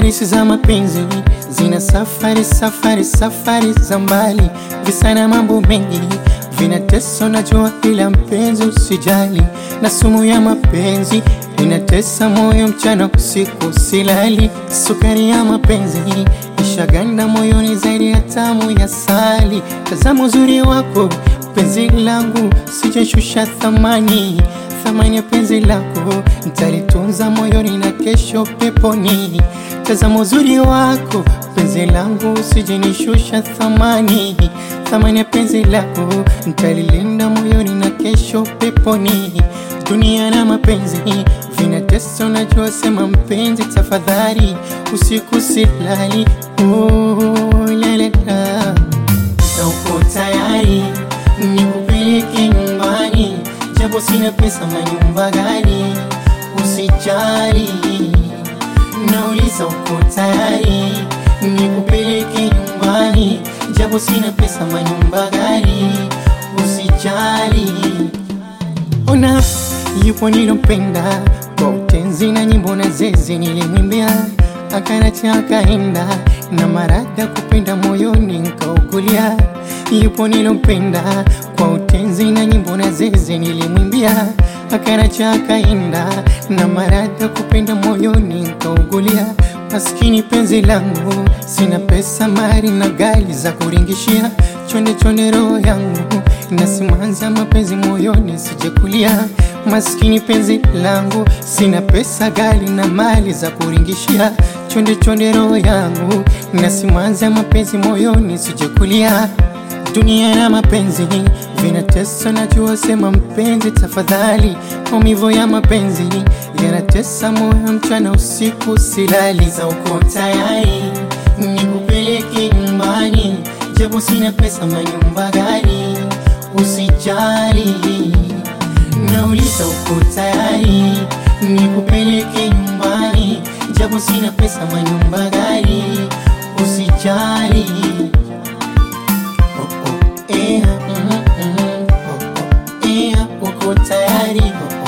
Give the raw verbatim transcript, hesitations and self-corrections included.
Hadithi za mapenzi zina safari, safari, safari za mbali, visa na mambo mengi vinatesa, najua ila mpenzi usijali. Na sumu ya mapenzi inatesa moyo mchana usiku silali. Sukari ya mapenzi ishaganda moyoni zaidi ya tamu ya sali. Tazama uzuri wako penzi langu, sijashusha thamani. Thamani ya penzi lako nitalitunza moyoni na kesho peponi. Tazama uzuri wako penzi langu, sijinishusha thamani. Thamani ya penzi lako nitalilinda moyoni na kesho peponi. Dunia na mapenzi vinatesa, unajua sema mpenzi tafadhali, usiku silali. Oh, lalala, uko tayari nikupeleke nyumbani, japo sina pesa manyumba gani, usijali. Nauliza uko tayari nikupeleke nyumbani, japo sina pesa manyumba gani, usijali. Ona yupo nilompenda kwa utenzi na nyimbo na zeze nilimwimbia, akanacha akaenda na marada kupenda moyoni nkaukulia. Yupo nilompenda kwa utenzi na nyimbo na zeze nilimwimbia, akanacha akaenda na marada kupenda moyoni nkaukulia. Maskini penzi langu, sina pesa mari na gali za kuringishia. Chonde chonde roho yangu nasimanza mapenzi moyoni sijekulia. Maskini penzi langu, sina pesa gali na mali za kuringishia. Chonde chonde roho yangu nasimanza mapenzi moyoni sijekulia. Dunia na mapenzi vinatesa, najua sema mpenzi tafadhali. Maumivu ya mapenzi yanatesa moyo mchana usiku silali. Za uko tayari nikupeleke nyumbani, japo sina pesa manyumba gani, usijali. Nauliza uko tayari nikupeleke nyumbani, japo sina pesa manyumba gani, usijali. Oh, oh, eh, mm, mm, oh, oh, eh, uko tayari. Oh, oh.